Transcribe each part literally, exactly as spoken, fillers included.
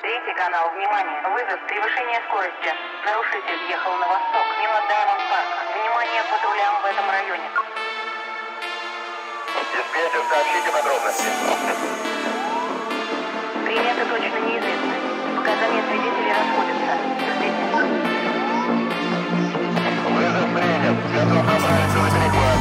Третий канал, внимание, вызов, превышение скорости. Нарушитель ехал на восток, мимо Даймонд Парка. Внимание патрулям в этом районе. Диспетчер, сообщите подробности. Приметы точно неизвестны. Показания свидетелей расходятся. Ждите. Вызов принят. Готов направиться на перехват.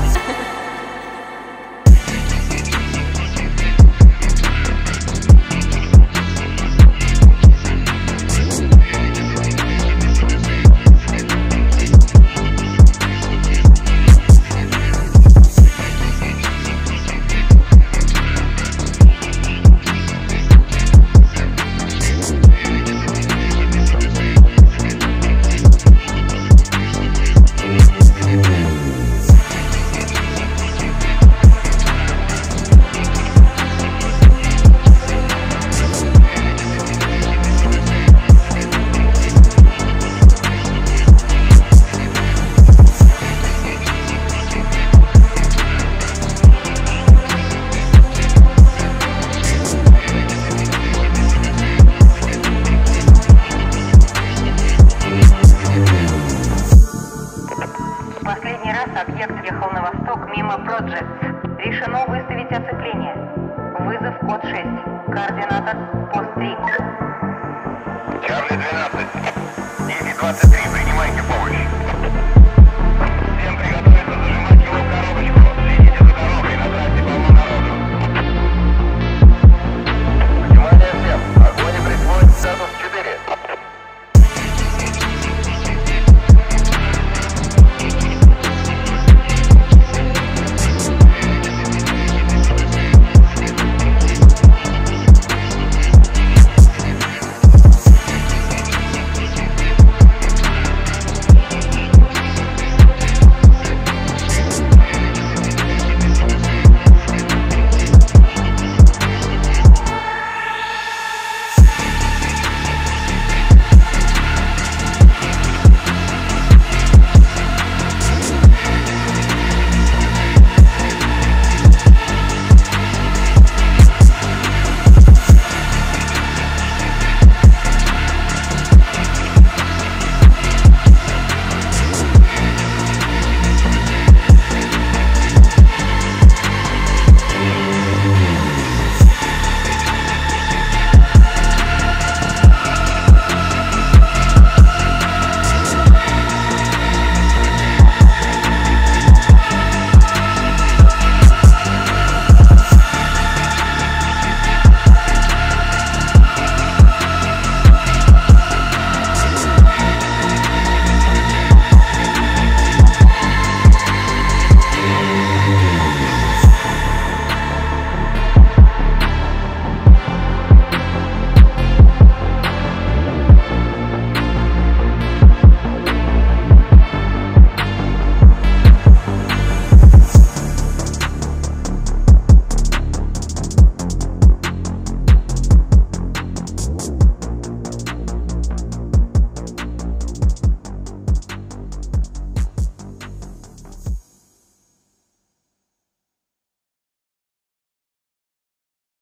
Последний раз объект ехал на восток мимо Projects. Решено выставить оцепление. Вызов код шесть. Координатор пост три. Чарли двенадцать. десять двадцать три.